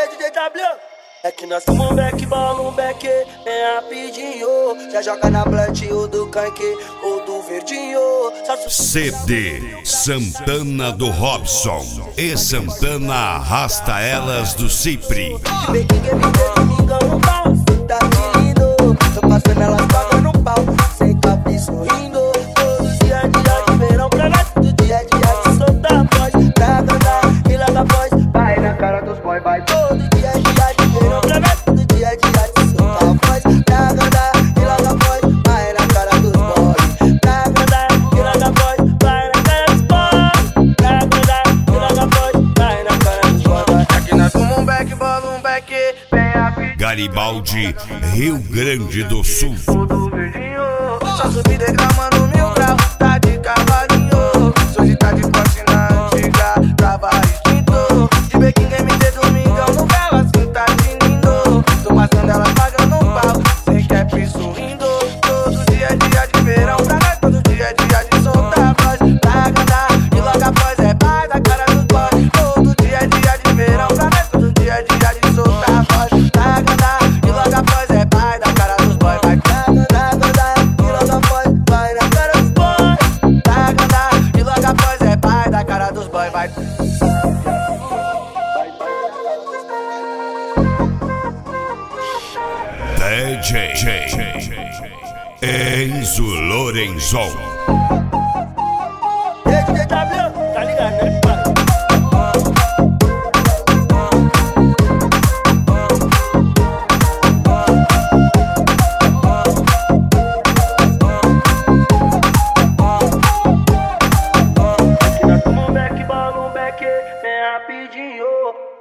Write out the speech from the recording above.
DJ W. É que nós somos um back, bola um back, bem rapidinho. Já joga na plant ou do canque ou do verdinho. CD Santana do Robson e Santana Arrasta Elas do Cipri. Vem que me dê domingão no pau, tá que lindo. Tô passando elas pagando um pau, sem cap e sorrindo. Todo dia de verão pra nós, todo dia de soltar a voz. Pra andar e larga a voz, vai na cara dos boy, vai. Todo dia de verão pra nós, todo dia de soltar a voz. Pra andar e larga a voz, vai na cara dos boy. Pra andar e larga a voz, vai na cara dos boy. Pra andar e larga a voz, vai na cara dos boy. Aqui nós somos um back, bola um back, bem rapidinho. Garibaldi, Rio Grande do Sul. Tudo verdinho, só subir declamando 1000 graus, tá de cavalinho. Hoje tá de corte na antiga, tava extinto. De Bequim Game de domingão no véu, assim tá de lindo. Tô passando ela pagando um pau, sem cap sorrindo. Todo dia é dia de verão pra nós, todo dia é dia de soltar a voz. Pra agradar e logo após é pai da cara dos boys. Todo dia é dia de verão pra nós, todo dia é dia de soltar a voz. Pra agradar e logo após é pai da cara dos boys. Vai pra agradar e logo após vai na cara dos boys. Pra agradar e logo após é pai da cara dos boys. Vai. DJ Enzo Lorenzon. DJ W, tá ligado, né, pai? Aqui nós somos um back, bola um back, bem rapidinho.